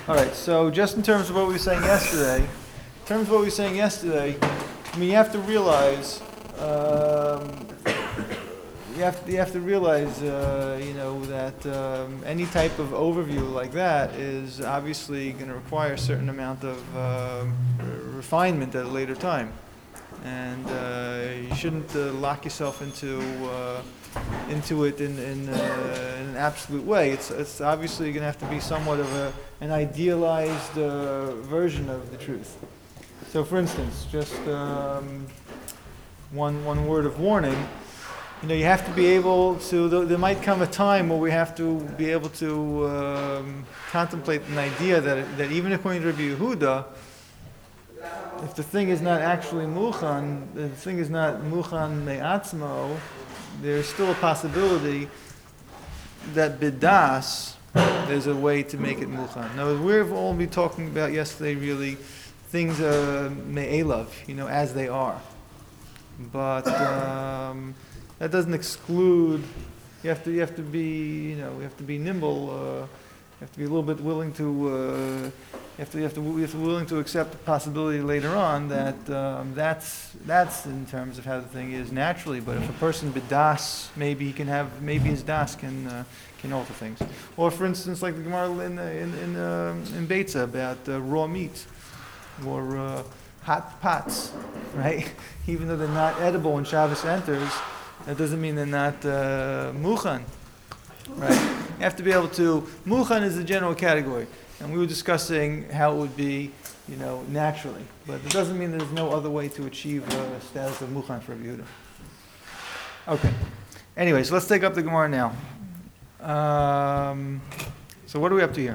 All right, so just in terms of what we were saying yesterday, I mean, you have to realize, that any type of overview like that is obviously going to require a certain amount of refinement at a later time, and you shouldn't lock yourself into it in an absolute way. It's obviously going to have to be somewhat of an idealized version of the truth. So, for instance, just one word of warning. You have to be able to. There might come a time where we have to be able to contemplate an idea that even according to Rabbi Yehuda, if the thing is not actually muchan, the thing is not muchan me'atzmo, there's still a possibility that bidas, there's a way to make it muchan. Now, we've all been talking about yesterday, really, things me'elav, as they are. But that doesn't exclude. You have to be, we have to be nimble. You have to be a little bit willing to. You have to be willing to accept the possibility later on that that's in terms of how the thing is naturally. But if a person bidas, maybe his das can alter things. Or for instance, like the Gemara in Beitza about raw meat or hot pots, right? Even though they're not edible when Shabbos enters, that doesn't mean they're not muchan, right? You have to be able to. Muchan is the general category. And we were discussing how it would be, naturally. But it doesn't mean there's no other way to achieve a status of Muchan for Rabbi Yehuda. Okay. Anyway, so let's take up the Gemara now. So what are we up to here?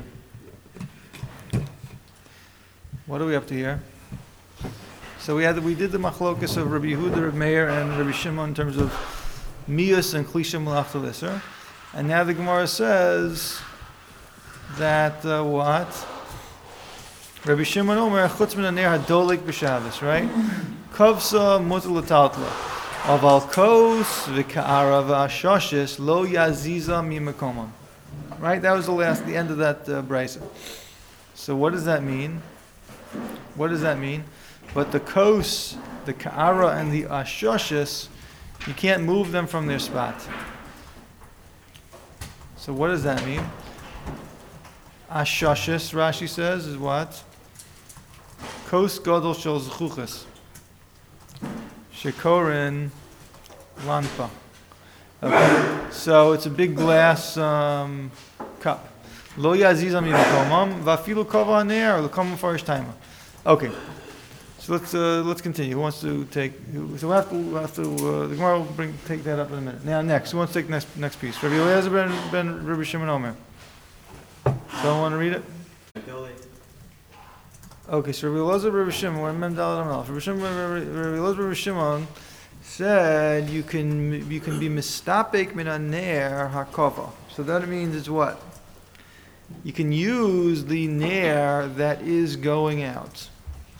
So we did the machlokas of Rabbi Yehuda, Rabbi Meir, and Rabbi Shimon in terms of Miyus and Klisha Malachta Lisser. And now the Gemara says that what? Rabbi Shimon Omer chutz min haner hadolik b'Shabbos, right? Kovsa mutar l'taltla. Aval kos v'ka'ara v'ashoshis lo yaziza mimakomam. Right? That was the end of that brisa. So what does that mean? But the kos, the ka'ara, and the ashoshis, you can't move them from their spot. So what does that mean? Ashoshis, Rashi says, is what? Kos gadol shel zechuchas. Shekorin lanpa. Okay. So it's a big glass cup. Lo yazizam yimakomam vafilu kova haner l'komam farish taima. Okay. So let's continue. Who wants to take? So we'll have to. The Gemara will take that up in a minute. Now next, who wants to take next piece? Rabbi Eliezer ben Rabbi Shimon Omer. Someone want to read it? Okay, so Rabbi Eliezer ben Rabbi Shimon, we're in Mem Daled Amud Aleph. Rabbi Eliezer ben Rabbi Shimon said you can be mistapek min haner hakova. So that means it's what? You can use the nair that is going out.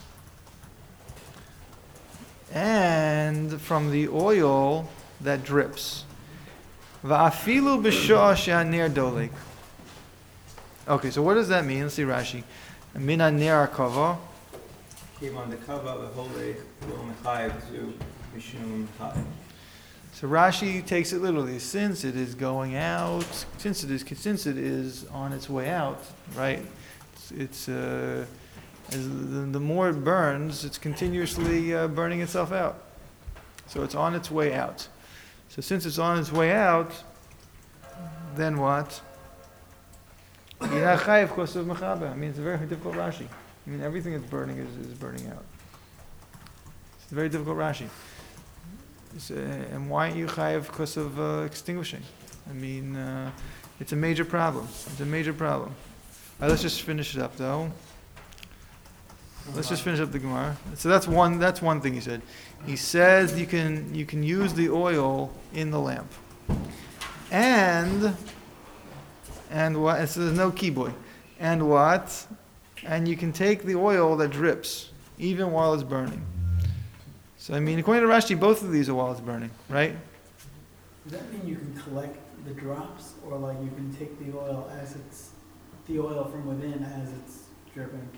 And from the oil that drips. Va'afilu b'shah she'haner dolik. Okay, so what does that mean? Let's see Rashi. Min haner hakava. Came on the kava the whole day from Chayiv to Mishum Chayiv. So Rashi takes it literally. Since it is going out, since it is on its way out, right? It's as the more it burns, it's continuously burning itself out. So it's on its way out. So since it's on its way out, then what? You're not chayiv because of mechaber. I mean, it's a very difficult Rashi. I mean, everything that's burning is burning out. It's a very difficult Rashi. And why aren't you chayiv because of extinguishing? I mean, it's a major problem. All right, let's just finish it up, though. Let's just finish up the Gemara. So that's one thing he said. He says you can use the oil in the lamp. And what? So there's no kiboy. And what? And you can take the oil that drips even while it's burning. So I mean, according to Rashi, both of these are while it's burning, right? Does that mean you can collect the drops, or like you can take the oil as it's the oil from within as it's dripping.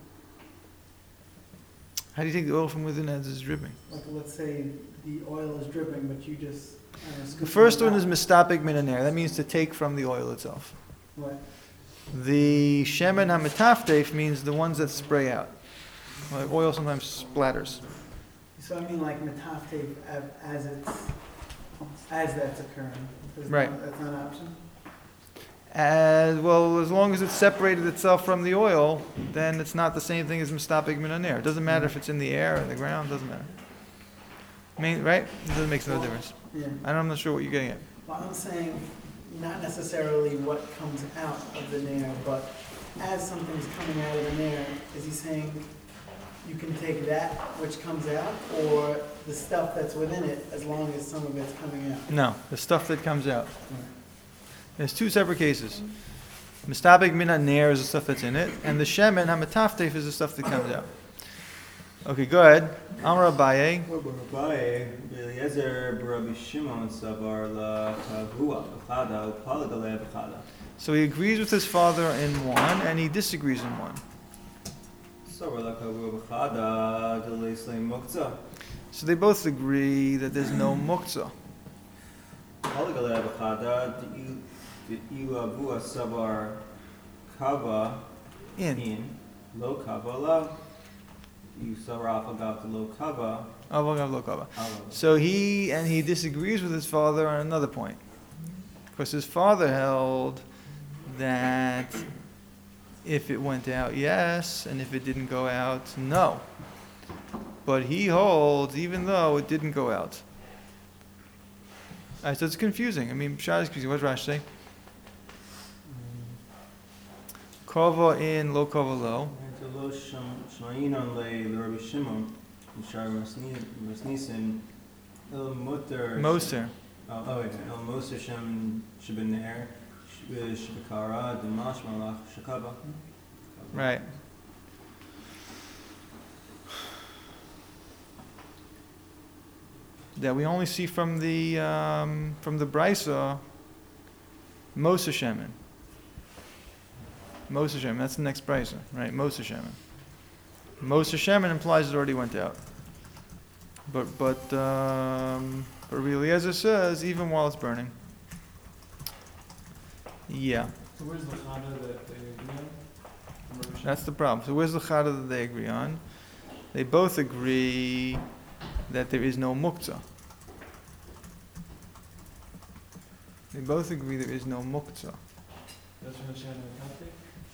How do you take the oil from within as it's dripping? Like, let's say the oil is dripping, but you just, The first one is mistapik min haner. That means to take from the oil itself. What? The shemen hametafteif means the ones that spray out. Like oil sometimes splatters. So I mean like metafte as that's occurring. Right. That's not an option? As well, as long as it's separated itself from the oil, then it's not the same thing as mistapik min haner. It doesn't matter if it's in the air or the ground. Doesn't matter. Right? It doesn't make no difference. Yeah. I'm not sure what you're getting at. Well, I'm saying not necessarily what comes out of the nair, but as something's coming out of the nair, is he saying you can take that which comes out or the stuff that's within it as long as some of it's coming out? No, the stuff that comes out. There's two separate cases. Mistabik min haner is the stuff that's in it, and the shemen hametafteif is the stuff that comes out. Okay, go ahead. Amar Abaye. Abaye, Eliezer Rabbi Shimon Savar La Kavua B'chada Upalagale B'chada. So he agrees with his father in one, and he disagrees in one. Savar La Kavua B'chada Delisle Muktzah. So they both agree that there's no muktzah. Upalagale B'chada Ilavua Savar Kava in Lo Kava La. You saw about the lo kava. Lo kava. So he disagrees with his father on another point. Because his father held that if it went out, yes, and if it didn't go out, no. But he holds even though it didn't go out. Alright, so it's confusing. I mean, Pshat is confusing. What does Rashi say? Kava in, lo kava lo. Lo shma'inon le Rabbi Shimon, Yishar Masnisin, El Moter. Moser. El Moser Shem Shebener, Shebekara, Dimash Malach, Shekaba. Right. That we only see from the Brisa, Moser Shemen. Moser Shemen, that's the next Brisa, right? Moser Shemen. Moser Shemen implies it already went out. But Rabbi Eliezer says even while it's burning. Yeah. So where's the chada that they agree on? That's the problem. So where's the chada that they agree on? They both agree that there is no muktzah. They both agree there is no muktzah. That's from the Shana Metafte?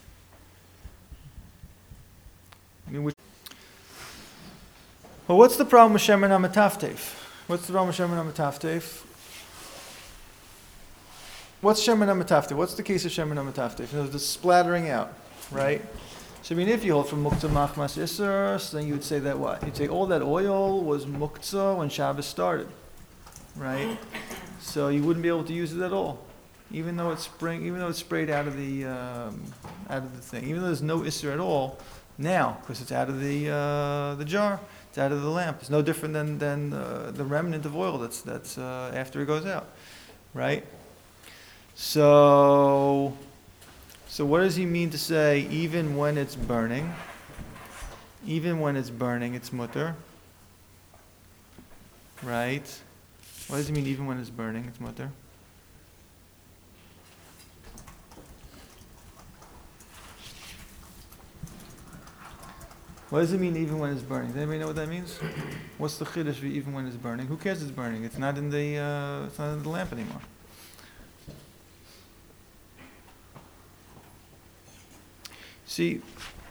I mean, well, what's the problem with shemen hametafteif? What's the problem with shemen hametafteif? What's shemen hametafteif? What's the case of shemen hametafteif? You know, the splattering out, right? So I mean, if you hold from muktzah machmas iser, so then you would say that what? You'd say all that oil was muktzah when Shabbos started, right? So you wouldn't be able to use it at all, even though it's sprayed out of the thing, even though there's no iser at all. Now, because it's out of the jar, it's out of the lamp. It's no different than the remnant of oil that's after it goes out, right? So what does he mean to say? Even when it's burning, it's mutter, right? What does he mean? Even when it's burning, it's mutter. What does it mean even when it's burning? Does anybody know what that means? What's the chiddush for even when it's burning? Who cares it's burning? It's not in the lamp anymore. See,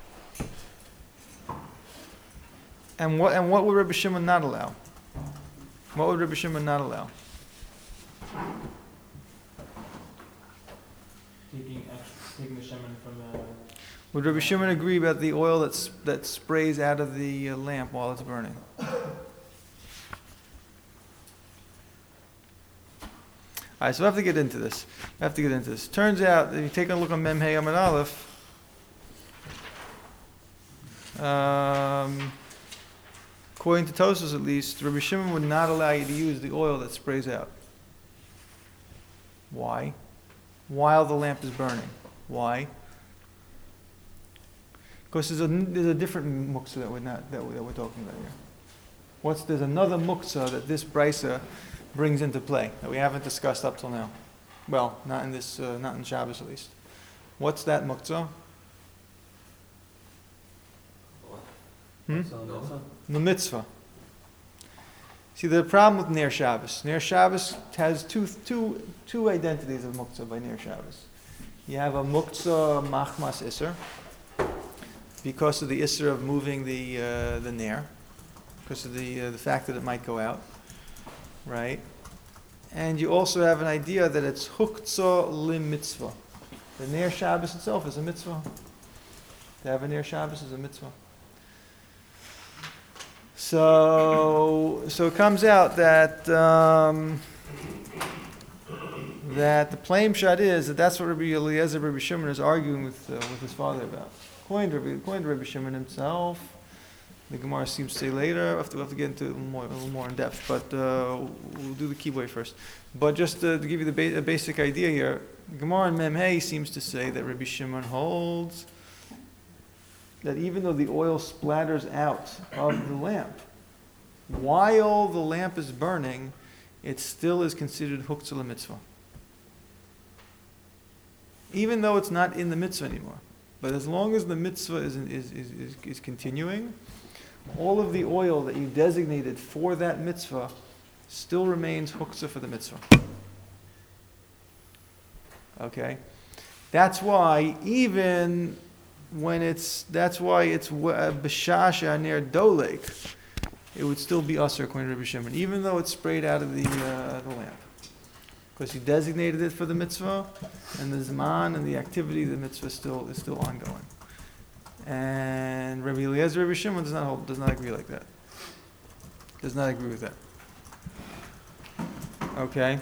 and what would Rabbi Shimon not allow? What would Rabbi Shimon not allow? Taking the shemen from the... Would Rabbi Shimon agree about the oil that sprays out of the lamp while it's burning? All right, so we have to get into this. Turns out, if you take a look on Mem Hey Amud Aleph, according to Tosfos at least, Rabbi Shimon would not allow you to use the oil that sprays out. Why? While the lamp is burning. Why? Because there's a different muktzah that we're talking about here. There's another muktzah that this brisa brings into play that we haven't discussed up till now. Well, not in Shabbos at least. What's that muktzah? The mitzvah. See, the problem with Ner Shabbos. Ner Shabbos has two identities of muktzah by Ner Shabbos. You have a muktzah machmas isser, because of the isser of moving the Ner, because of the fact that it might go out, right? And you also have an idea that it's huktzah lim mitzvah. The Ner Shabbos itself is a mitzvah. To have a Ner Shabbos is a mitzvah. So it comes out that that the plain shot is that's what Rabbi Eliezer, Rabbi Shimon is arguing with his father about. According to Rabbi Shimon himself, the Gemara seems to say later. We'll have to get into it a little more in depth, but we'll do the kibbutz first. But just to give you a basic idea here, Gemara in Memhei seems to say that Rabbi Shimon holds that even though the oil splatters out of the lamp, while the lamp is burning, it still is considered huktzah mitzvah. Even though it's not in the mitzvah anymore. But as long as the mitzvah is continuing, all of the oil that you designated for that mitzvah still remains huktzah for the mitzvah. Okay? That's why even when it's b'shah she'aner dolek, it would still be usher according to Rabbi Shimon, even though it's sprayed out of the lamp. Because he designated it for the mitzvah, and the zman and the activity of the mitzvah is still ongoing. And Rabbi Eliezer, Rabbi Shimon does not agree like that. Does not agree with that. Okay.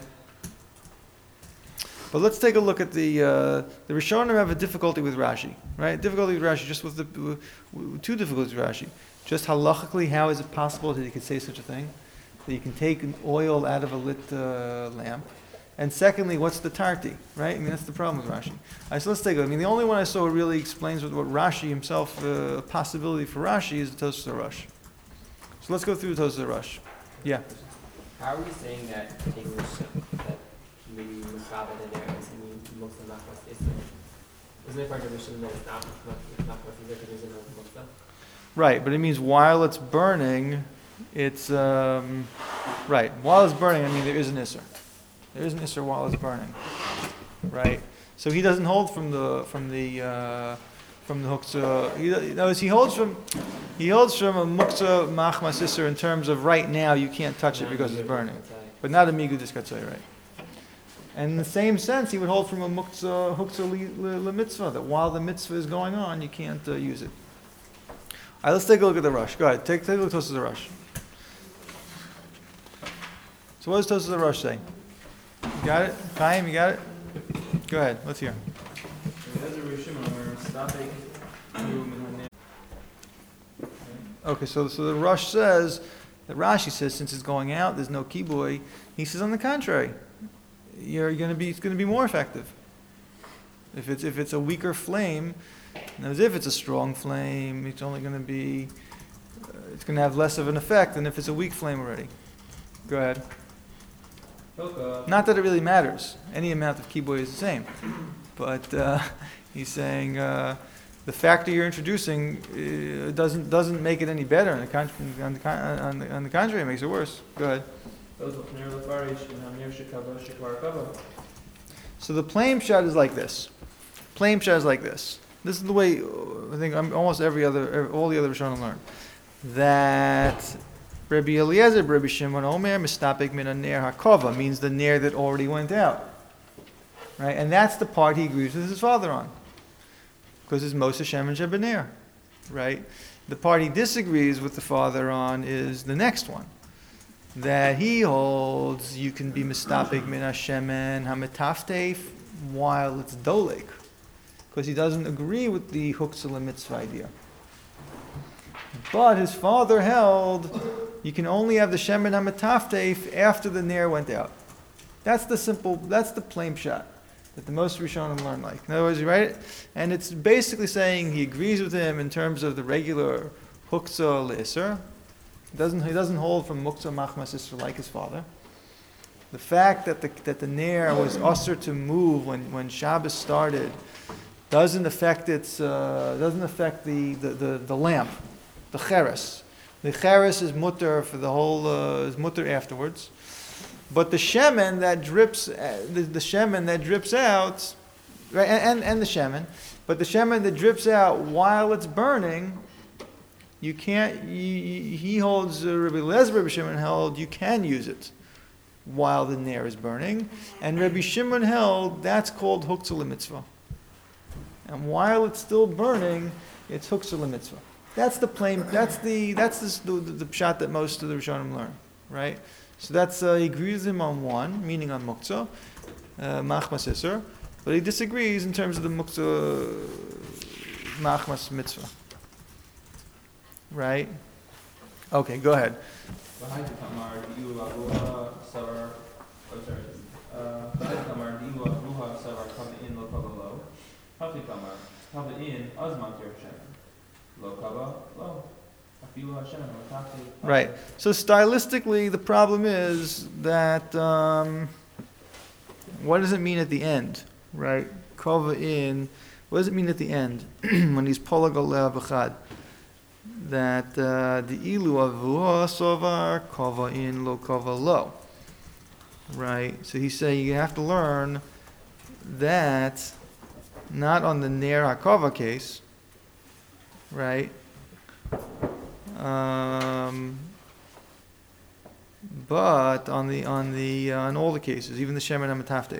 But let's take a look at the Rishonim have a difficulty with Rashi, right? Difficulty with Rashi, just with two difficulties with Rashi. Just halachically, how is it possible that you could say such a thing? That you can take an oil out of a lit lamp. And secondly, what's the tarti, right? I mean, that's the problem with Rashi. So let's take a look. I mean, the only one I saw who really explains what Rashi himself, a possibility for Rashi is the Tosfos HaRosh. So let's go through the Tosfos HaRosh. Yeah. How are we saying that English, that maybe Musab and there is most of Nachmas is? Isn't it part of the mission that it's not Nachmas either because there's another Musab? Right, but it means while it's burning, it's right. While it's burning, I mean there is an isser. There is an isser while it's burning, right? So he doesn't hold from the huktzah. He holds from a muktzah machmas isser in terms of right now you can't touch it because it's burning, but not a migudis katzai, right? And in the same sense, he would hold from a huktzah le mitzvah that while the mitzvah is going on, you can't use it. All right, let's take a look at the Rush. Go ahead, take a look at Tosfos HaRosh. So what does Tosfos HaRosh say? You got it? Chaim, you got it? Go ahead, let's hear. Okay, so the Rush says, that Rashi says since it's going out, there's no kiboy. He says on the contrary, it's going to be more effective. If it's a weaker flame, as if it's a strong flame, it's only going to be, it's going to have less of an effect than if it's a weak flame already. Go ahead. Not that it really matters. Any amount of kiboy is the same. But he's saying the factor you're introducing doesn't make it any better. On the contrary, it makes it worse. Go ahead. So the plain shot is like this. Plain shot is like this. This is the way I think almost all the other Rishonim learn. That Rabbi Eliezer, Rabbi Shimon Omer, mistapik min ner hakova means the ner that already went out, right? And that's the part he agrees with his father on, because it's Moshe Shemen Shebener, right? The part he disagrees with the father on is the next one, that he holds you can be mistapik min hashemen hametaftef while it's dolek, because he doesn't agree with the huktzah mitzvah idea. But his father held you can only have the shemen hametaftef after the ner went out. That's the plain shot. that the most Rishonim learn like. In other words, you write it, and it's basically saying he agrees with him in terms of the regular huktzah le'isr. He doesn't hold from muktzah machmas isser like his father. The fact that the ner was usher to move when Shabbos started doesn't affect the lamp, the cheres. The cheres is mutter for the whole is mutter afterwards. But the shemen that drips, the shemen that drips out, right, and the shemen, but the shemen that drips out while it's burning, you can't. He holds Rabbi Eliezer, Rabbi Shimon held you can use it while the ner is burning, and Rabbi Shimon held that's called huktzah mitzvah. And while it's still burning, it's huktzah mitzvah. That's the plain. That's the pshat that most of the Rishonim learn, right? So that's he agrees with him on one, meaning on muktzah, machmas iser, but he disagrees in terms of the muktzah machmas mitzvah, right? Okay, go ahead. Right. So stylistically, the problem is that what does it mean at the end, right? Kova in. What does it mean at the end when he's polag b'chad? That the ilu avuha sovar kova in lo kova lo. Right. So he's saying you have to learn that not on the ner hakova case, right? But on all the cases, even the shemen hamataftev,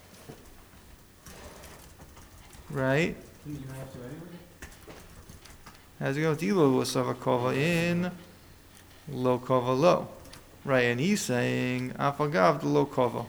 right? You have to anyway? How's it go with ilu wasava kova in lo kova lo, right? And he's saying afagav the lo kova.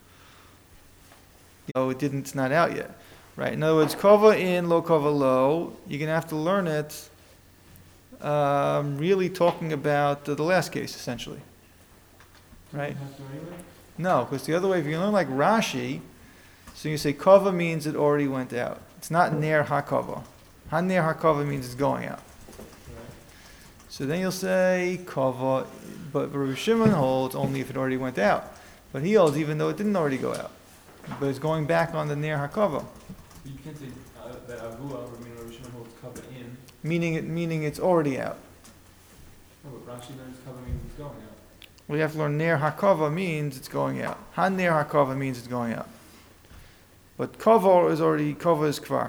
It's not out yet, right? In other words, kova in lo kova lo, you're gonna have to learn it. Really talking about the last case, essentially. Right? You have to anyway? No, because the other way, if you learn like Rashi, so you say kava means it already went out. It's not ner hakava. Ha-ner hakava means it's going out. Right. So then you'll say kava, but Rabbi Shimon holds only if it already went out. But he holds even though it didn't already go out. But it's going back on the ner hakava. You can't say that avua, Rabbi Shimon holds kava in. Meaning it's already out. No, but Rashi learns kava means it's going out. We have to learn ner hakava means it's going out. Ha-ner hakava means it's going out. But kava is kvar.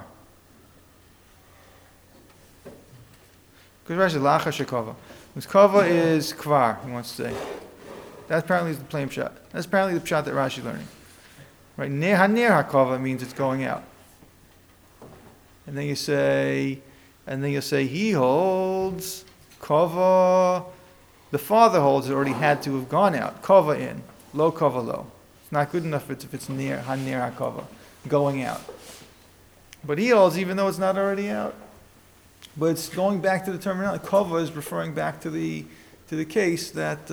Because Rashi lacha shekava. Because kava is kvar, he wants to say. That apparently is the plain pshat. That's apparently the pshat that Rashi learning. Right? Ha-ner hakava means it's going out. And then you say he holds kava. The father holds it already had to have gone out. Kava in, lo kava lo. It's not good enough if it's near ha-ner hakava, going out. But he holds even though it's not already out. But it's going back to the terminology. Kava is referring back to the case that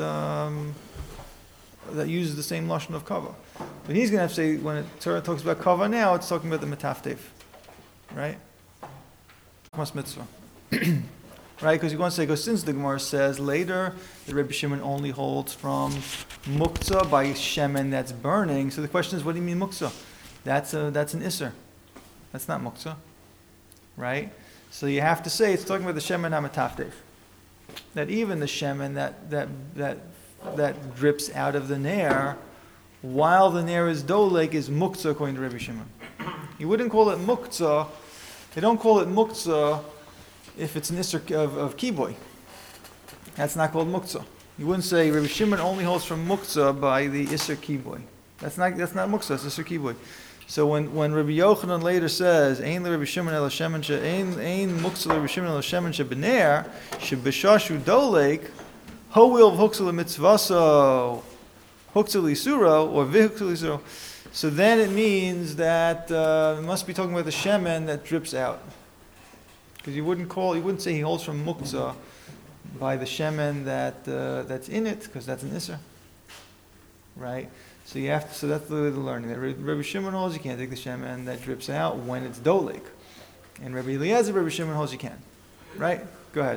that uses the same lashon of kava. But he's going to have to say when it Torah talks about kava now, it's talking about the metaftev, right? Mas mitzvah. Right, because you want to say, since the Gemara says later that Rabbi Shimon only holds from muktzah by shemen that's burning. So the question is, what do you mean muktzah? That's an isser. That's not muktzah, right? So you have to say it's talking about the shemen hamataftev. That even the shemen that drips out of the ner, while the ner is dolek, is muktzah according to Rabbi Shimon. You wouldn't call it muktzah. They don't call it muktzah if it's an isser of kiboy. That's not called muktzah. You wouldn't say Rabbi Shimon only holds from muktzah by the isser kiboy. That's not muktzah, it's isser kiboy. So when Rabbi Yochanan later says, "Ein Rabbi Shimon el shemen she ein muktzah Rabbi Shimon el shemen she b'ner she b'shashu dolek ho'il v'huksel mitzvaso huksel isuro or v'huksel isuro." So then it means that it must be talking about the shemen that drips out. Because you wouldn't say he holds from muktzah by the shemen that's in it, because that's an isser, right? So you have to, so that's the learning. That Rabbi Shimon holds you can't take the shemen that drips out when it's dolik. And Rabbi Eliezer, Rabbi Shimon holds you can. Right? Go ahead.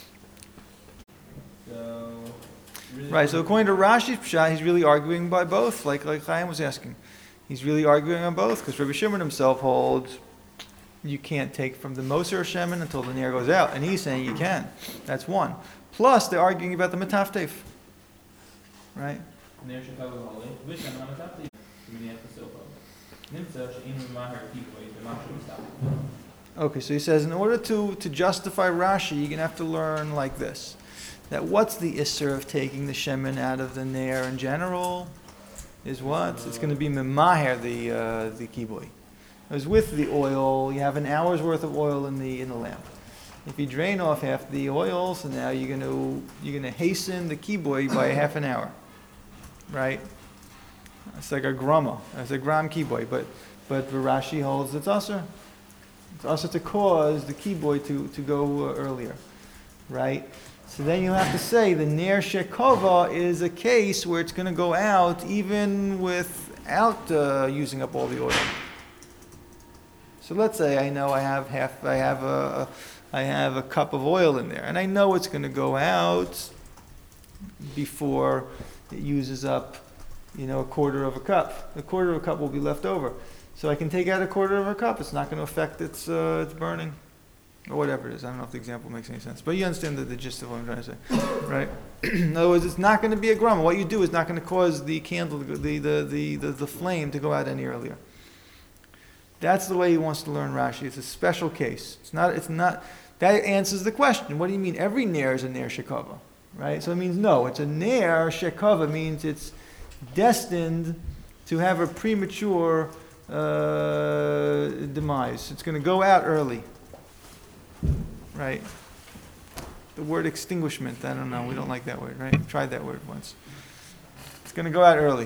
So, Right, so according to Rashi's Pshat, he's really arguing by both, like Chaim was asking. He's really arguing on both, because Rabbi Shimon himself holds you can't take from the Moser Shemen until the Ner goes out, and he's saying you can. That's one. Plus, they're arguing about the Metaftef. Right? נר שכב בהולי, ושם המתפתי, מניח בסופו. נמצא שאין ממהר קיפוי במשהו מסתכל. Okay, so he says, in order to justify Rashi, you're going to have to learn like this. That what's the Isser of taking the Shemen out of the Ner in general? Is what? It's going to be Memaher, the Kibui. Because with the oil, you have an hour's worth of oil in the lamp. If you drain off half the oil, so now you're going to hasten the Kibui by half an hour. Right? It's like a grama. It's a gram Kibui. But Rashi holds it's Asr. It's also to cause the keyboy to go earlier, right? So then you have to say the Ner Shekova is a case where it's going to go out even without using up all the oil. So let's say I know I have a cup of oil in there, and I know it's going to go out before it uses up, a quarter of a cup. A quarter of a cup will be left over. So I can take out a quarter of a cup. It's not going to affect its burning, or whatever it is. I don't know if the example makes any sense, but you understand the gist of what I'm trying to say, right? In other words, it's not going to be a grama. What you do is not going to cause the candle, the flame, to go out any earlier. That's the way he wants to learn Rashi. It's a special case. It's not. That answers the question. What do you mean? Every ner is a ner shekava, right? So it means no. It's a ner shekava means it's destined to have a premature demise. It's going to go out early, right? The word extinguishment, I don't know, we don't like that word, right? We tried that word once. It's going to go out early.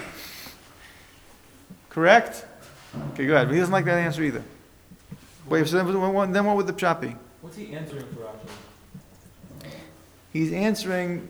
Correct? Okay, go ahead. But he doesn't like that answer either. Wait, so then what would the pshat be? What's he answering for Rashi? He's answering...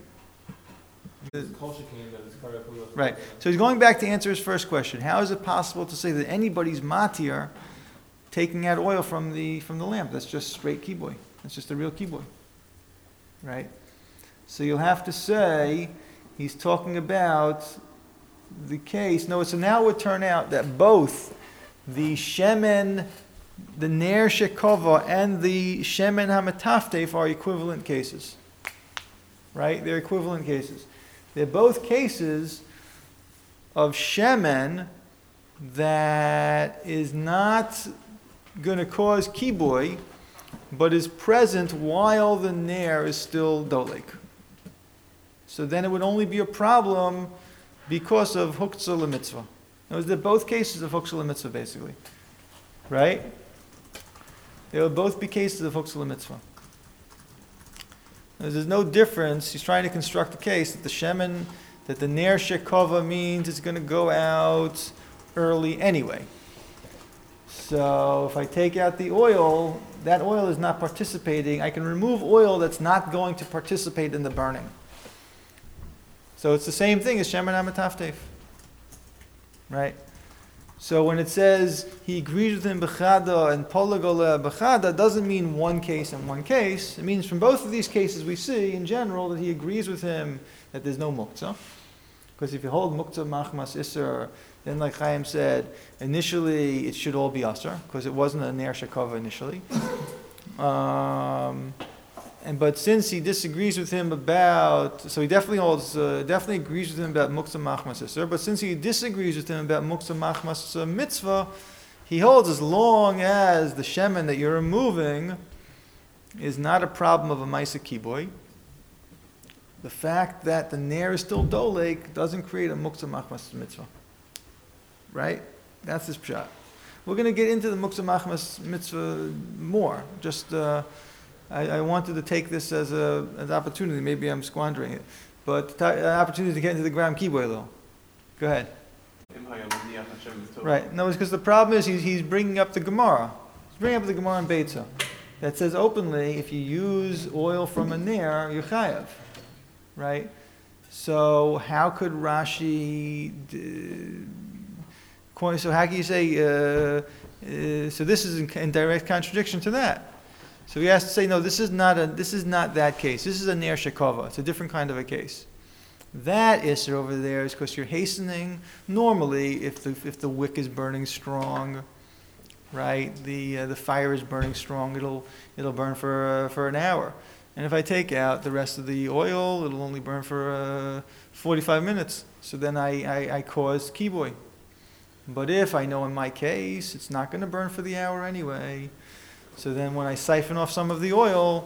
Right. So he's going back to answer his first question. How is it possible to say that anybody's matir taking out oil from the lamp? That's just straight kibui. That's just a real kibui. Right? So you'll have to say he's talking about the case. No, so now it would turn out that both the shemen, the ner shekova, and the shemen hamataftef are equivalent cases. Right? They're equivalent cases. They're both cases of shemen that is not going to cause kibui, but is present while the ner is still dolik. So then it would only be a problem because of huktzah l'mitzvah. They're both cases of huktzah l'mitzvah, basically. Right? They would both be cases of huktzah l'mitzvah. There's no difference. He's trying to construct a case that the shemen, that the ner shekova means it's going to go out early anyway. So if I take out the oil, that oil is not participating. I can remove oil that's not going to participate in the burning. So it's the same thing as shemen hamataftef. Right? So when it says he agrees with him b'chada and polagole b'chada, doesn't mean one case and one case. It means from both of these cases we see in general that he agrees with him that there's no muktzah. Because if you hold muktzah machmas isser, then like Chaim said, initially it should all be asr because it wasn't a ner shekava initially. But since he disagrees with him about, so he definitely agrees with him about muktzah machmas isser. But since he disagrees with him about muktzah machmas mitzvah, he holds as long as the shemen that you're removing is not a problem of a ma'isa kibui, the fact that the ner is still dolek doesn't create a muktzah machmas mitzvah. Right? That's his pshat. We're going to get into the muktzah machmas mitzvah more. Just. I wanted to take this as an opportunity. Maybe I'm squandering it. But an opportunity to get into the gram kibui though. Go ahead. Right. No, it's because the problem is he's bringing up the Gemara. He's bringing up the Gemara in Beitza that says openly if you use oil from a ner, you're chayav. Right? So how could Rashi, so how can you say, so this is in direct contradiction to that. So he has to say, no, this is not that case. This is a ner shekova. It's a different kind of a case. That isser over there is because you're hastening. Normally, if the wick is burning strong, right, the fire is burning strong, it'll burn for an hour. And if I take out the rest of the oil, it'll only burn for 45 minutes. So then I cause kiboy. But if I know in my case, it's not going to burn for the hour anyway, so then when I siphon off some of the oil,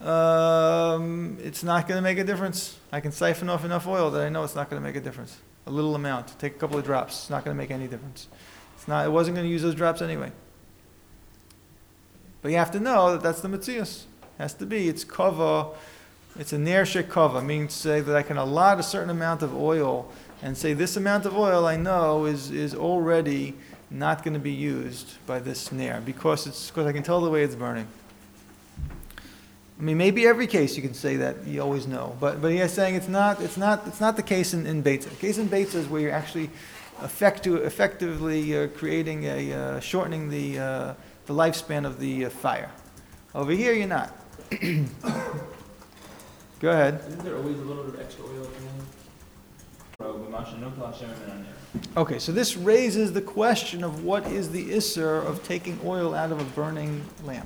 it's not going to make a difference. I can siphon off enough oil that I know it's not going to make a difference. A little amount, take a couple of drops, it's not going to make any difference. It wasn't going to use those drops anyway. But you have to know that that's the metzius. Has to be, it's kava, it's a ner shekava, meaning to say that I can allot a certain amount of oil and say this amount of oil I know is already not going to be used by this ner because I can tell the way it's burning. I mean, maybe every case you can say that, you always know, but he's saying it's not the case in Beitza. The case in Beitza is where you're actually effectively creating shortening the lifespan of the fire. Over here, you're not. Go ahead. Isn't there always a little bit of extra oil at the end? Okay, so this raises the question of what is the isser of taking oil out of a burning lamp.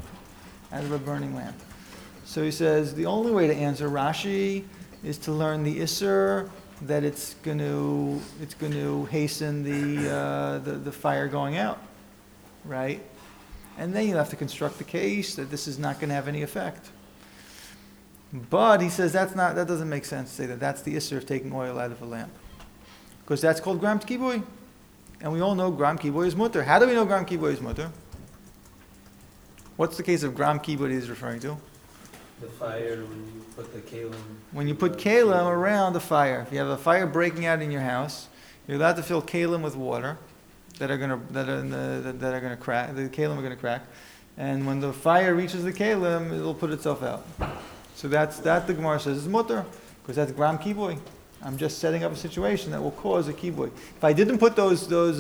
So he says the only way to answer Rashi is to learn the isser that it's going to hasten the fire going out, right? And then you'll have to construct the case that this is not going to have any effect. But he says that doesn't make sense to say that that's the isser of taking oil out of a lamp. Because that's called gram kiboy. And we all know gram kiboy is mutter. How do we know gram kiboy is mutter? What's the case of gram kiboy he's referring to? The fire when you put the kalim. When you put kalim around the fire. If you have a fire breaking out in your house, you're allowed to fill kalim with water that are gonna crack. The kalim are gonna crack. And when the fire reaches the kalim, it'll put itself out. So that the Gemara says is mutter, because that's gram kiboy. I'm just setting up a situation that will cause a kiboy. If I didn't put the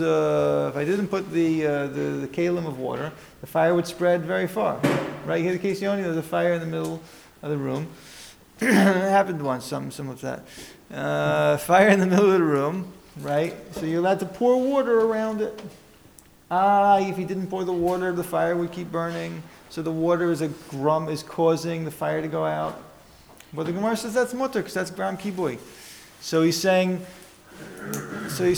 kalim of water, the fire would spread very far. Right here, the Kasioni, there's a fire in the middle of the room. It happened once, something similar to that. Fire in the middle of the room, right? So you're allowed to pour water around it. If you didn't pour the water, the fire would keep burning. So the water is causing the fire to go out. But the Gemara says that's mutter, because that's gram kiboy. So you can't say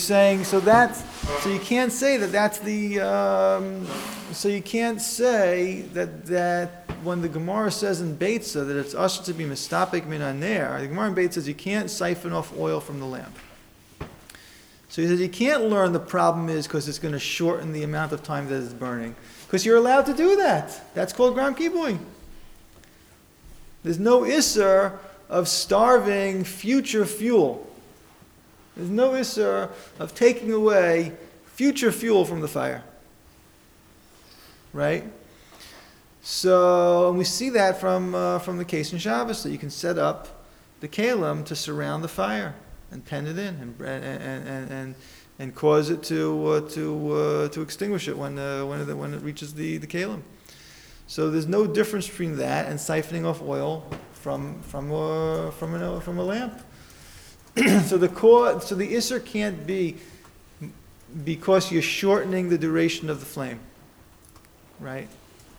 that that's the, so you can't say that when the Gemara says in Beitza that it's usher to be mistapik min haner, the Gemara in Beitza says you can't siphon off oil from the lamp. So he says you can't learn the problem is because it's going to shorten the amount of time that it's burning. Because you're allowed to do that. That's called gram kiboy. There's no isser of starving future fuel. There's no isser of taking away future fuel from the fire. Right? So, and we see that from the case in Shabbos, that you can set up the kalim to surround the fire and pen it in and cause it to extinguish it when it reaches the kalim. So there's no difference between that and siphoning off oil from a lamp. So the isser can't be because you're shortening the duration of the flame, right?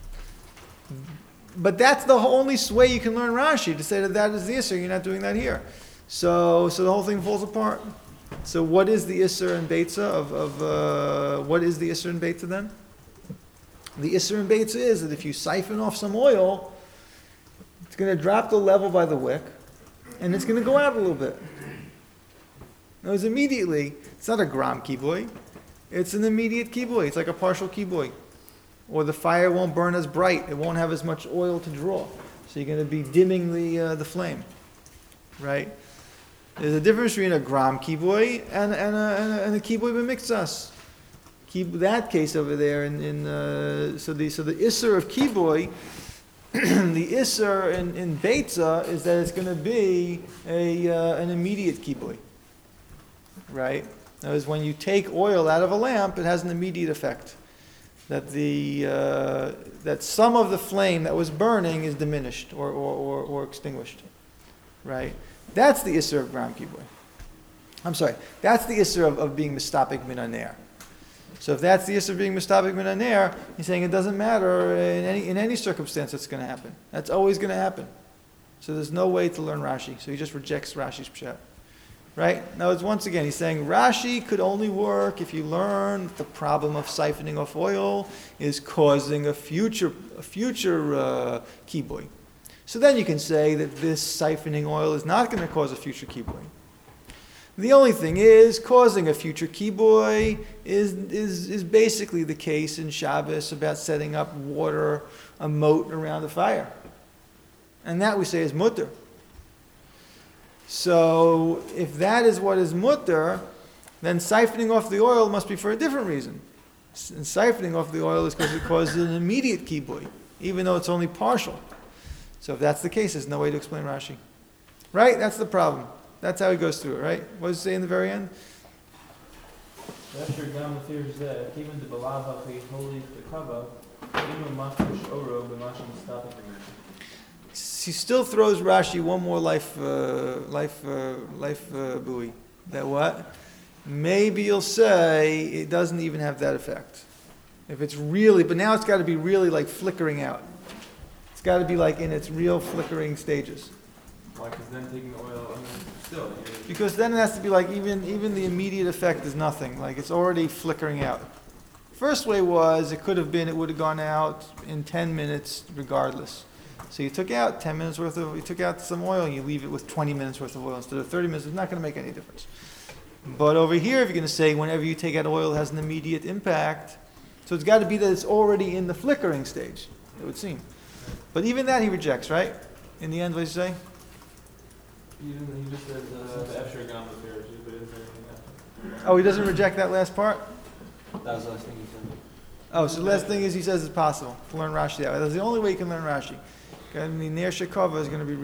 But that's the only way you can learn Rashi, to say that is the isser. You're not doing that here. So the whole thing falls apart. So what is the isser in Beitza what is the isser in Beitza then? The isser in Beitza is that if you siphon off some oil, it's going to drop the level by the wick, and it's going to go out a little bit. Now, it's immediately, it's not a gram kiboy, it's an immediate kiboy. It's like a partial kiboy. Or the fire won't burn as bright, it won't have as much oil to draw. So you're going to be dimming the flame, right? There's a difference between a gram kiboy and a kiboy b'miktsas. That case over there, so the isser of kiboy the Isser in Beitza is that it's going to be an immediate kibui, right? That is, when you take oil out of a lamp, it has an immediate effect. That that some of the flame that was burning is diminished or extinguished, right? That's the Isser of Gram Kibui. I'm sorry, that's the Isser of being Mistapik Min HaNer. So if that's the Isser of being Mistapik Min HaNer, he's saying it doesn't matter in any circumstance it's going to happen. That's always going to happen. So there's no way to learn Rashi. So he just rejects Rashi's Pshat. Right? Now, it's once again, he's saying Rashi could only work if you learn that the problem of siphoning off oil is causing a future kibui. So then you can say that this siphoning oil is not going to cause a future kibui. The only thing is, causing a future kibui is basically the case in Shabbos about setting up a moat around the fire. And that we say is mutter. So, if that is what is mutter, then siphoning off the oil must be for a different reason. And siphoning off the oil is because it causes an immediate kibui, even though it's only partial. So if that's the case, there's no way to explain Rashi. Right? That's the problem. That's how he goes through it, right? What does it say in the very end? After Gam Lefir Zeh, even the Balava Holy the Kava, even Mafresh Oro, the Mashim Stapik. He still throws Rashi one more life buoy. That what? Maybe you'll say it doesn't even have that effect. If it's really, but now it's got to be really like flickering out. It's got to be like in its real flickering stages. Why? Because then taking the oil, still. Because then it has to be like even the immediate effect is nothing. Like it's already flickering out. First way was it would have gone out in 10 minutes regardless. So you took out 10 minutes worth of, you took out some oil and you leave it with 20 minutes worth of oil instead of 30 minutes. It's not going to make any difference. But over here, if you're going to say whenever you take out oil, it has an immediate impact. So it's got to be that it's already in the flickering stage, it would seem. But even that he rejects, right? In the end, what did you say? He just says the After Gam Lefir, but is there anything else? Oh, he doesn't reject that last part? That was the last thing he said. Oh, so the last thing is he says it's possible to learn Rashi that way. That's the only way you can learn Rashi. I mean, Ner Shekova is going to be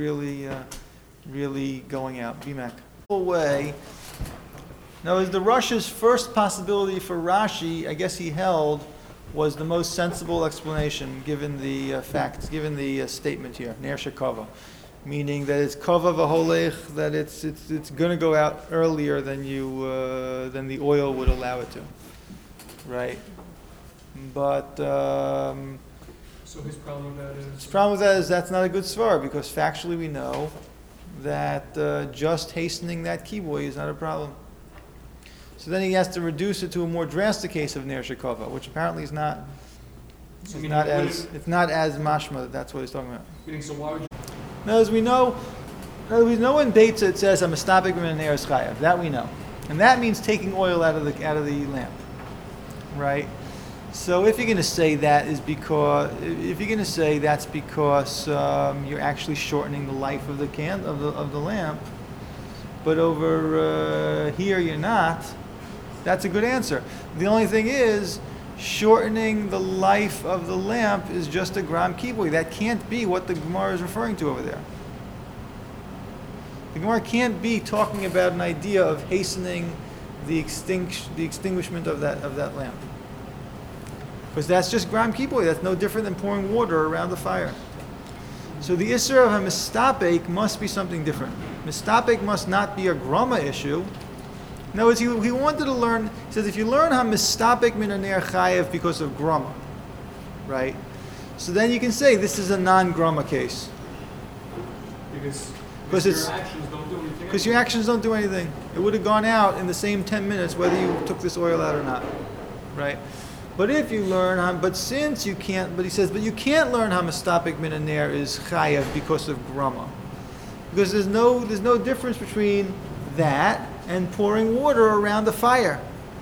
really going out. BMAC. Way. Now, is the Russia's first possibility for Rashi, I guess he held, was the most sensible explanation given the facts, given the statement here, Ner Shekova. Meaning that it's kova v'holech, that it's going to go out earlier than than the oil would allow it to, right? But So his problem with that is? his problem with that is that's not a good svar because factually we know that just hastening that kibui is not a problem. So then he has to reduce it to a more drastic case of ner shekova, which apparently is not. So It's not as mashma that that's what he's talking about. Meaning, so why would you? Now, as we know in Beitza it says a mistapik min ner chayav. That we know, and that means taking oil out of the lamp, right? So if you're going to say that is because that's because you're actually shortening the life of the lamp, but over here you're not, that's a good answer. The only thing is, shortening the life of the lamp is just a gram kibui. That can't be what the Gemara is referring to over there. The Gemara can't be talking about an idea of hastening the extinguishment of that lamp. Because that's just gram kibui. That's no different than pouring water around the fire. So the Isser of a mistapek must be something different. Mistapek must not be a grama issue. In other words, he wanted to learn, he says, if you learn how mistapek min ner chayev because of grama, right? So then you can say this is a non-grama case. Because your actions don't do anything. Because your actions don't do anything. It would have gone out in the same 10 minutes whether you took this oil out or not, right? But if you learn, but since you can't, but he says, but you can't learn how mistapek min ner is chayev because of grama. Because there's no difference between that and pouring water around the fire,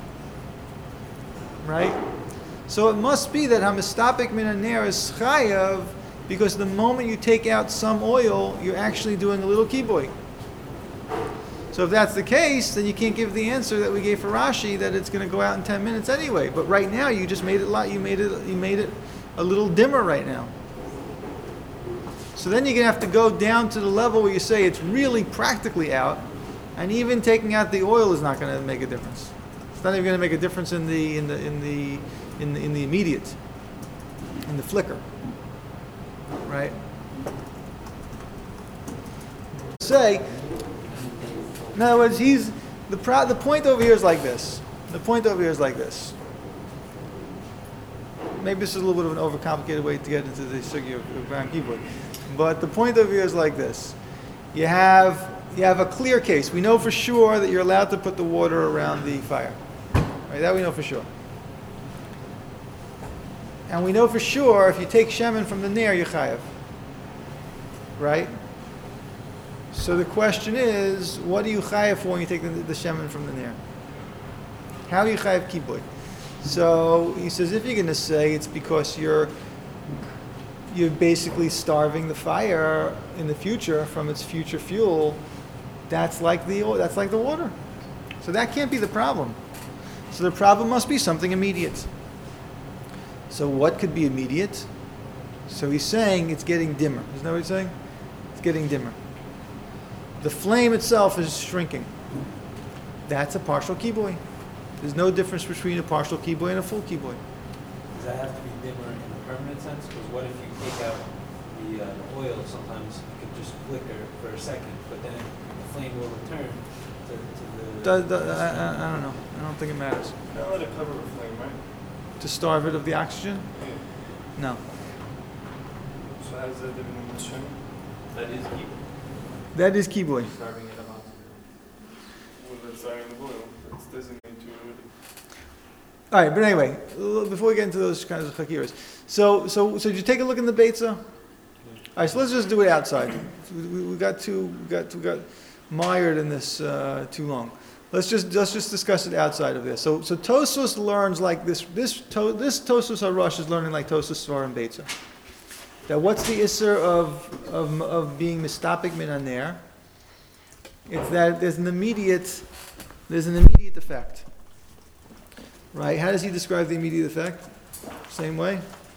right? So it must be that hamistapik min ner is chayav because the moment you take out some oil, you're actually doing a little kibui. So if that's the case, then you can't give the answer that we gave for Rashi that it's going to go out in 10 minutes anyway. But right now, you just made it you made it a little dimmer right now. So then you're going to have to go down to the level where you say it's really practically out, and even taking out the oil is not going to make a difference. It's not even going to make a difference in the immediate, in the flicker, right? Say, in other words, the point over here is like this. The point over here is like this. Maybe this is a little bit of an overcomplicated way to get into the sugi of ground keyboard. But the point over here is like this. You have a clear case. We know for sure that you're allowed to put the water around the fire. Right? That we know for sure. And we know for sure if you take shemen from the ner, you're chayav. Right? So the question is, what are you chayav for when you take the shemen from the ner? How are you chayav kibud? So he says, if you're going to say it's because you're basically starving the fire in the future from its future fuel, that's like the water. So that can't be the problem. So the problem must be something immediate. So what could be immediate? So he's saying it's getting dimmer. Isn't that what he's saying? It's getting dimmer. The flame itself is shrinking. That's a partial kiboy. There's no difference between a partial kiboy and a full kiboy. Does that have to be dimmer in a permanent sense? Because what if you take out the oil, sometimes it could just flicker for a second, but then the flame will return to the... I don't know. I don't think it matters. Not let it cover a flame, right? To starve it of the oxygen? Yeah. No. So how does that different than shim? That is keep That is kiboy. starving it of oxygen. Well, that's starting the boil. It's designated to it already. All right, but anyway, before we get into those kinds of chakiras, so did you take a look in the Beitza? All right, so let's just do it outside. We got mired in this too long. Let's just discuss it outside of this. So Tosfos learns like this. This Tosfos Harush is learning like Tosfos Svar and Beitza. That what's the isser of being mistapik min haner? It's that there's an immediate effect. Right? How does he describe the immediate effect? Same way?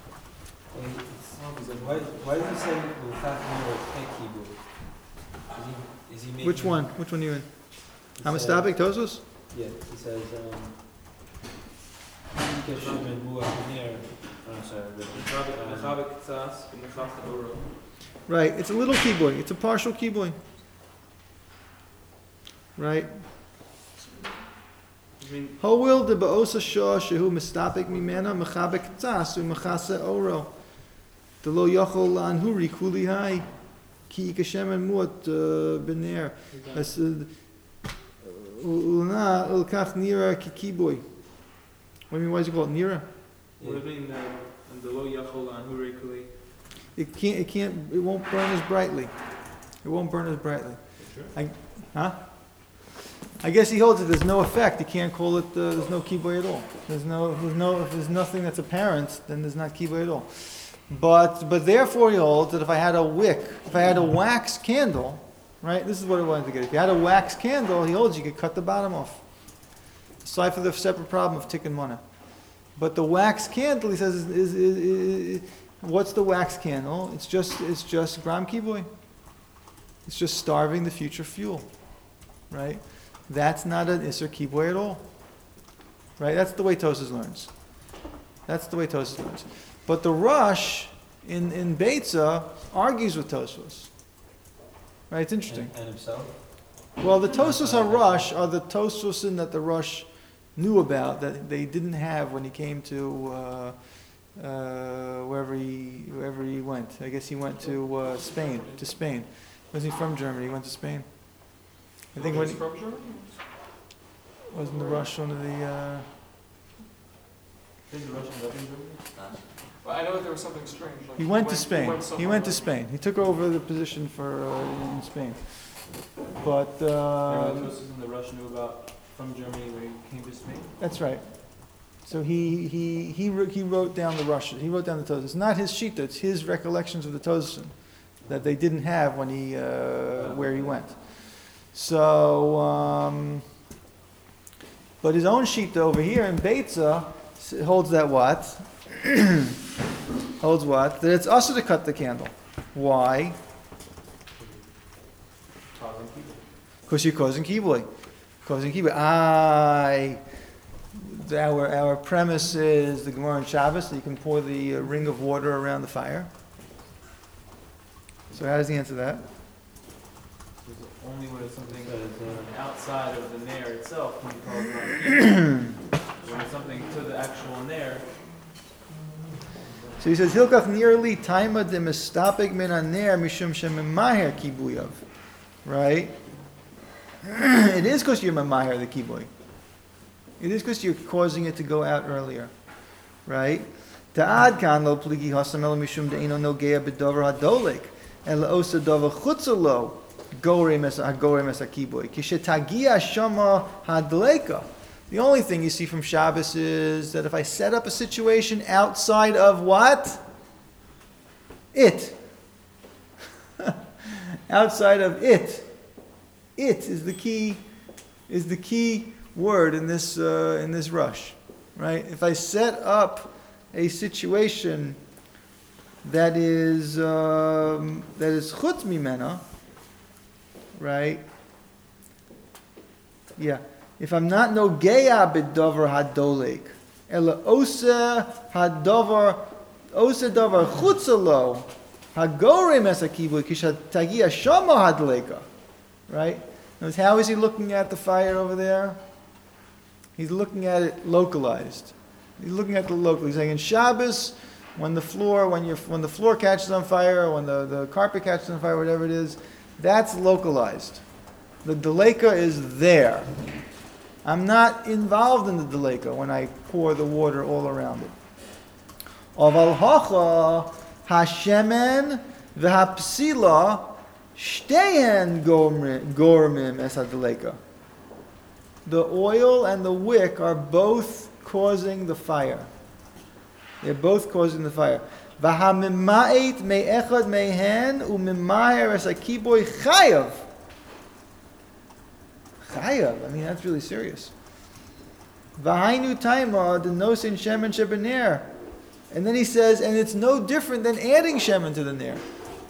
Why does he say l'chachmir or tekibu? Is he making... Which one? Which one are you in? Hamastapik Tosfos? Yeah, he says, Keshem and Mu'achmir. I'm sorry, Right. It's a little kiboy. It's a partial kiboy. Right? I mean, Howil de ba'osa shah shehu mistapik mimena mechabek tzas u'mechase oro. De lo yochol la'anhuri kuli hai. Ki kashem and muat bener. Ulna ulkach nira kikiboy. What do you mean? Why is it called nira? What do you mean, and the lo yachol an hurikuli? It won't burn as brightly. It won't burn as brightly. Sure. I guess he holds that there's no effect. You can't call it, there's no kiboy at all. If there's nothing that's apparent, then there's not kiboy at all. But therefore he holds that if I had a wick, if I had a wax candle, right, this is what I wanted to get. If you had a wax candle, he holds you could cut the bottom off. Aside for the separate problem of tikkun mana. But the wax candle, he says, is what's the wax candle? It's just gram kiboy. It's just starving the future fuel, right? That's not an Isser Kiboy at all. Right? That's the way Tosfos learns. That's the way Tosfos learns. But the Rush in Beitza argues with Tosfos. Right? It's interesting. and himself? Well, the Tosfos HaRush are the Tosfosim that the Rush knew about that they didn't have when he came to wherever he went. I guess he went to Spain. Wasn't he from Germany? He went to Spain. I think when from Germany? wasn't the Rush one of the Didn't the Russians live in Germany? Well, I know that there was something strange. Like he went to Spain. somewhere He went to like- Spain. He took over the position for in Spain. But Everyone else in the Rush knew about from Germany where he came to Spain. that's right. So he wrote down the Russian. He wrote down the Tosfos. It's not his shita. It's his recollections of the Tosfos that they didn't have when he where he went. So, but his own shita over here in Beitza holds that what? Holds what? That it's also to cut the candle. Why? Causing people. Because you're causing kibui. Our premise is the Gemara in Shabbos, that you can pour the ring of water around the fire. So how does he answer that? Only when it's something outside of the nair itself can you call it not heat. When it's something to the actual nair, So he says, Hilkach nearly taima de mistapik min haner mishum shememaher kibuyav. Right? It is because you're memaher the kibui. It is because you're causing it to go out earlier. Right? Ta'ad kan lo pligi hasam elo mishum de'ino nogea b'dover hadolek ela osa dover chutzalo gorem es hakibui. Kishetagia shama hadleka. The only thing you see from Shabbos is that if I set up a situation outside of what? It. Outside of it. It is the key word in this rush, right? If I set up a situation that is chutz mimena, right? Yeah. If I'm not nogeya b'dover hadolek, ela osa davar chutzalo, hagorem es hakibui, kishatagi shama hadleka. Right? Notice how is he looking at the fire over there? He's looking at it localized. He's looking at the local. He's saying in Shabbos, when the floor catches on fire, or when the carpet catches on fire, whatever it is, that's localized. The deleka is there. I'm not involved in the deleka when I pour the water all around it. Aval hacha hashemen v'hapsila shtehen gormim es hadeleka. The oil and the wick are both causing the fire. They're both causing the fire. V'hamimait me'echad mehen u'mimaher es hakiboy chayav. Chayav. I mean, that's really serious. V'hainu taima the nosin shemen shebener. And then he says, and it's no different than adding shemen to the ner.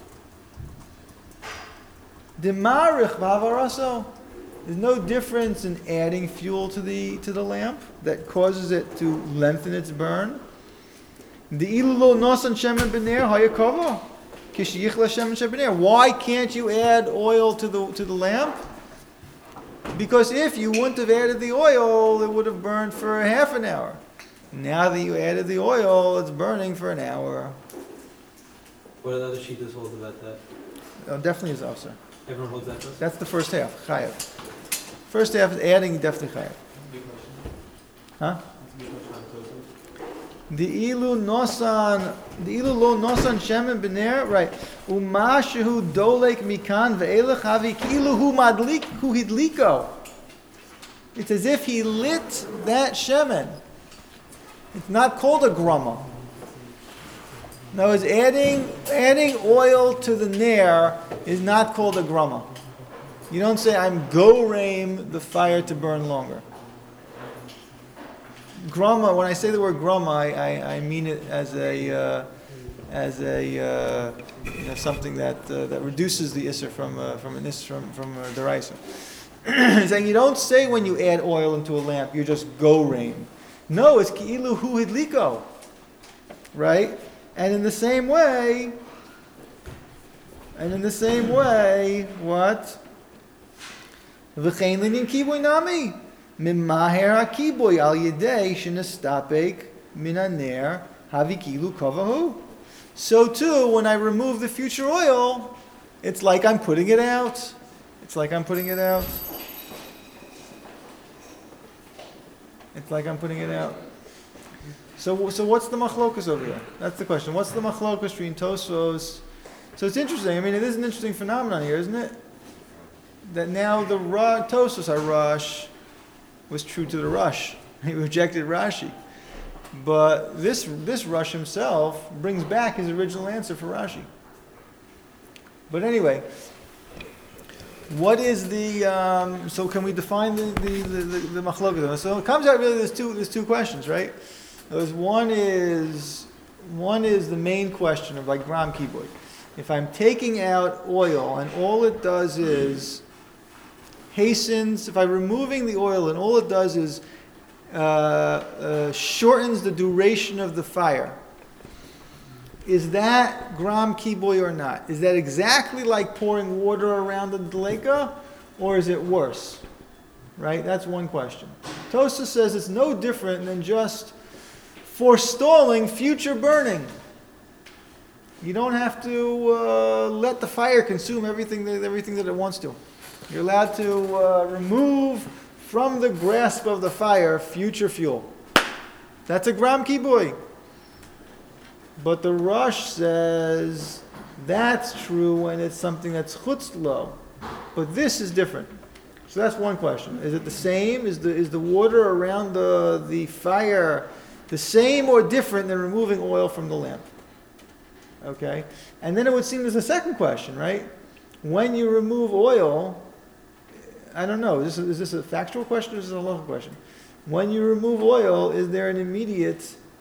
Demarich v'havaraso. There's no difference in adding fuel to the lamp that causes it to lengthen its burn. De'ilu lo nosan shemen bener hayakava kishiyichla shemen shebener. Why can't you add oil to the lamp? Because if you wouldn't have added the oil, it would have burned for half an hour. Now that you added the oil, it's burning for an hour. What are the other sheetas hold about that? Oh, definitely is officer. Everyone holds that. That's the first half, chayav. First half is adding, definitely chayav. that's a big question. Huh? That's a big question on Tosfos. The ilu lo nosan shemen bener, right? Umashehu dolek mikan ve'elech havi ki'ilu hu madlik hu hidliko. It's as if he lit that shemen. It's not called a grumma. No, it's adding oil to the nair is not called a grumma. You don't say I'm gorem the fire to burn longer. Grumma, when I say the word grumma, I mean it as a something that reduces the isser from deraisa. He's saying you don't say when you add oil into a lamp, you're just gorem. No, it's ki'ilu hu hidliko, right? And in the same way, what? V'chein linin kiboy nami. Mimaher hakiboy al yedei shenestapek min haner havikilu kavahu. So too, when I remove the future oil, it's like I'm putting it out. So what's the machlokas over there? That's the question. What's the machlokas between Tosfos? So it's interesting. I mean, it is an interesting phenomenon here, isn't it? That now the Tosfos HaRush was true to the Rush. He rejected Rashi. But this Rush himself brings back his original answer for Rashi. But anyway, what is the so can we define the machlokas? So it comes out really there's two questions, right? One is the main question of like Gram Kiboy. if I'm taking out oil and all it does is hastens, if I'm removing the oil and all it does is shortens the duration of the fire, is that gram kiboy or not? Is that exactly like pouring water around the deleka, or is it worse? Right? That's one question. Tosa says it's no different than just forestalling future burning. You don't have to let the fire consume everything that it wants to. You're allowed to remove from the grasp of the fire future fuel. That's a gram kiboy. But the Rosh says that's true when it's something that's chutzlo. But this is different. So that's one question. Is it the same? Is the water around the fire the same or different than removing oil from the lamp? Okay? And then it would seem there's a second question, right? When you remove oil, I don't know, is this a factual question or is this a logical question? When you remove oil, is there an immediate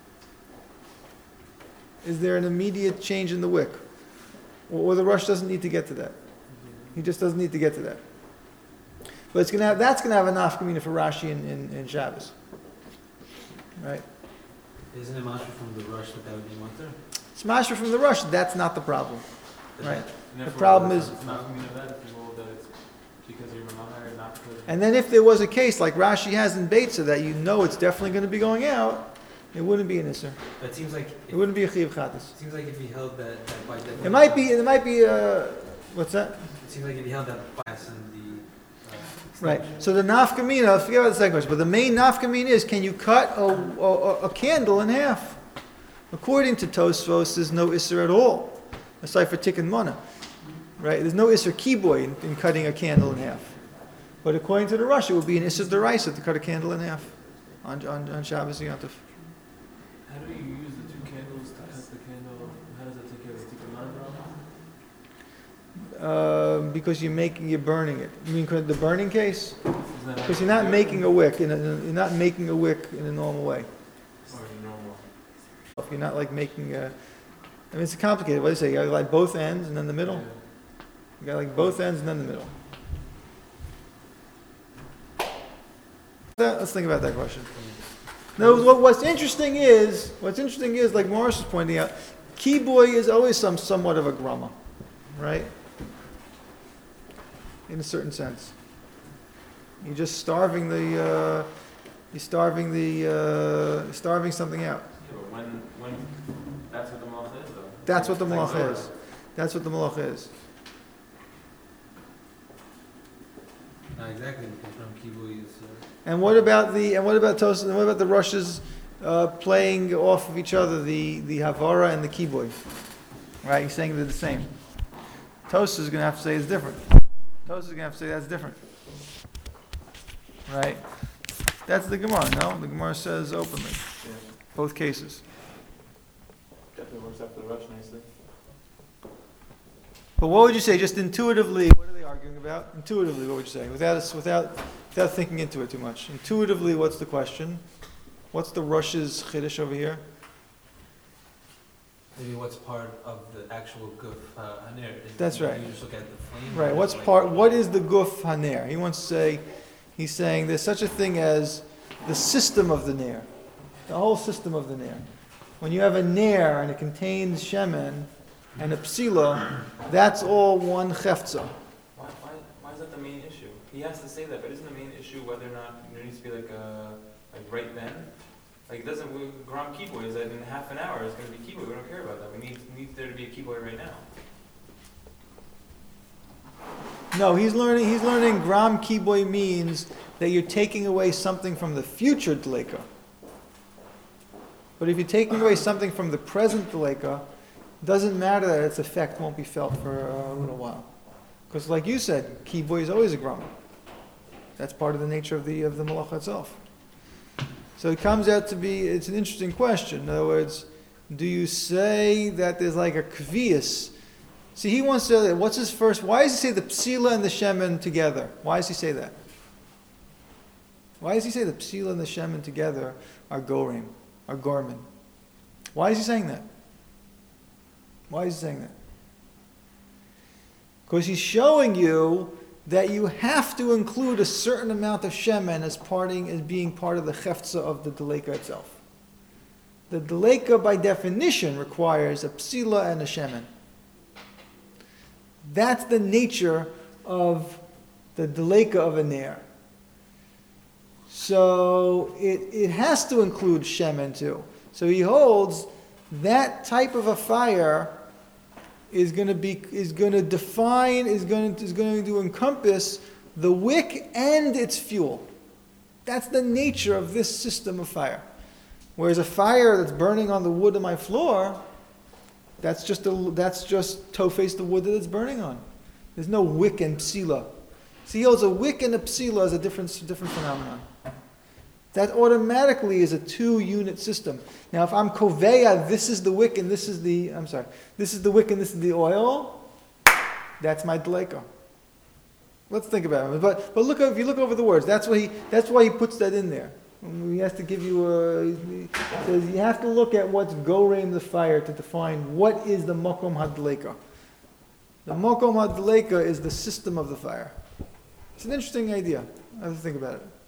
change in the wick? Or the Rosh doesn't need to get to that. He just doesn't need to get to that. But that's going to have a nafkamina for Rashi in Shabbos. Right? Isn't it mashra from the Rosh that would be mutter? It's mashra from the Rosh. That's not the problem. Right? And The problem is, it's not going to that if you hold that it's because you're mamar, not because. and then if there was a case like Rashi has in Beitza that you know it's definitely going to be going out, it wouldn't be an Isser. But it seems like It wouldn't be a Chiv Chatas. It seems like if he held that by definition. It might be, what's that? It seems like if he held that bias in the. Right. So the nafkamina, forget about the second question, but the main nafkamina is, can you cut a candle in half? According to Tosfos, there's no Isser at all, aside for Tikkun Mana. Right? There's no Isser kiboy in cutting a candle in half. But according to the Rosh, it would be an Isser deraisa to cut a candle in half on Shabbos and Yom Tov. How do you use the two candles to cut the candle? How does that take care of the tikkun problem? Because you're burning it. You mean the burning case? Is that Because you're not making a wick you're not making a wick in a normal way. or normal? You're not like making a. I mean, it's complicated. What do you say? You got like both ends and then the middle. You got like both ends and then the middle. Let's think about that question. No, what's interesting is, like Morris was pointing out, kiboy is always somewhat of a grama, right? In a certain sense, you're just starving starving something out. Yeah, but when that's what the malach is, though. That's what the It's like malach Zorah. is. That's what the malach is. Not exactly, because from Kibu is. And what about Tosa? And what about the rushes playing off of each other, the havara and the kiboy? Right, he's saying they're the same. Tosa is going to have to say it's different. Tosa is going to have to say that's different. Right? That's the Gemara, no? The Gemara says openly. Yeah. Both cases. Definitely works out for the rush nicely. But what would you say, just intuitively, what are they arguing about? Intuitively, what would you say? Without thinking into it too much. Intuitively, what's the question? What's the Rush's chiddush over here? Maybe what's part of the actual guf haner. That's right. You just look at the flame. Right, what is the guf haner? He wants to say, he's saying there's such a thing as the system of the ner. The whole system of the ner. When you have a ner and it contains shemen and a psila, that's all one chefza. Why is that the main issue? He has to say that, but isn't the main issue whether or not there needs to be like right then? Like gram kiboy is that in half an hour is going to be kiboy. We don't care about that. We need there to be a kiboy right now. No, he's learning gram kiboy means that you're taking away something from the future dleka. But if you're taking away something from the present dleka, it doesn't matter that its effect won't be felt for a little while. Because like you said, kiboy is always a gram. That's part of the nature of the malacha itself. So it comes out to be, it's an interesting question. In other words, do you say that there's like a kvias? See, he wants to, what's his first, why does he say the psila and the shemen together? Why does he say that? Why does he say the psila and the shemen together are gorim, are gorman? Why is he saying that? Why is he saying that? Because he's showing you that you have to include a certain amount of shemen as being part of the cheftza of the deleka itself. The deleka, by definition, requires a psila and a shemen. That's the nature of the deleka of a ner. So it has to include shemen too. So he holds that type of a fire is going to encompass the wick and its fuel. That's the nature of this system of fire. Whereas a fire that's burning on the wood of my floor, that's just tofes the wood that it's burning on. There's no wick and psila. See, he holds a wick and a psila as a different phenomenon. That automatically is a 2-unit system. Now, if I'm koveya, this is the wick and this is the wick and this is the oil, that's my deleka. Let's think about it. But if you look over the words, that's why he puts that in there. He has to give you he says you have to look at what's goreim the fire to define what is the mokom hadleka. The mokom hadleka is the system of the fire. It's an interesting idea. I have to think about it.